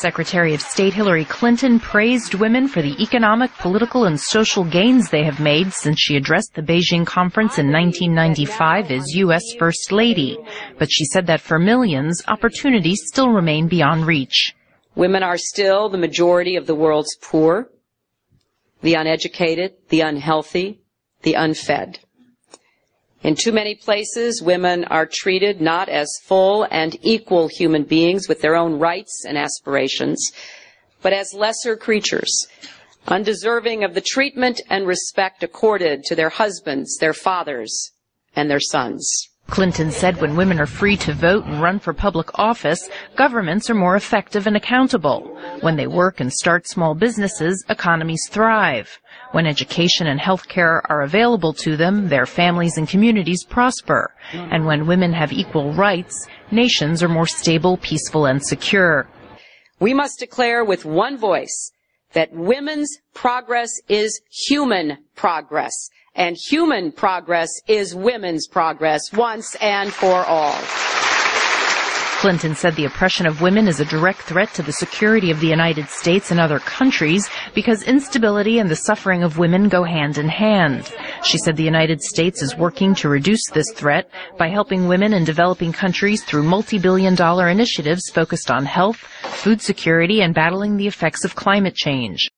Secretary of State Hillary Clinton praised women for the economic, political, and social gains they have made since she addressed the Beijing conference in 1995 as U.S. First Lady. But she said that for millions, opportunities still remain beyond reach. Women are still the majority of the world's poor, the uneducated, the unhealthy, the unfed. In too many places, women are treated not as full and equal human beings with their own rights and aspirations, but as lesser creatures, undeserving of the treatment and respect accorded to their husbands, their fathers, and their sons. Clinton said when women are free to vote and run for public office, governments are more effective and accountable. When they work and start small businesses, economies thrive. When education and health care are available to them, their families and communities prosper. And when women have equal rights, nations are more stable, peaceful, and secure. We must declare with one voice that women's progress is human progress, and human progress is women's progress, once and for all. Clinton said the oppression of women is a direct threat to the security of the United States and other countries because instability and the suffering of women go hand in hand. She said the United States is working to reduce this threat by helping women in developing countries through multi-billion-dollar initiatives focused on health, food security, and battling the effects of climate change.